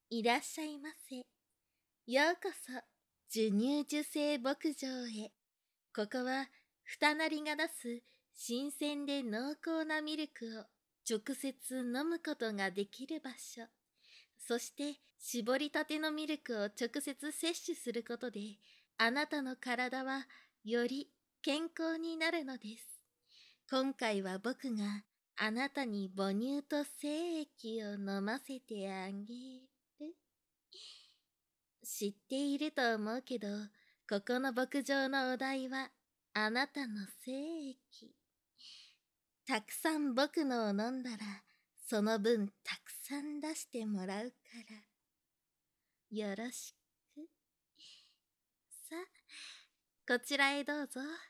いらっしゃいませ。ようこそ、授乳受精牧場へ。ここは、二なりが出す新鮮で濃厚なミルクを直接飲むことができる場所。そして、絞りたてのミルクを直接摂取することで、あなたの体はより健康になるのです。今回は僕があなたに母乳と精液を飲ませてあげる。知っていると思うけど、ここの牧場のお題はあなたの精液。たくさん僕のを飲んだら、その分たくさん出してもらうから。よろしく。さあ、こちらへどうぞ。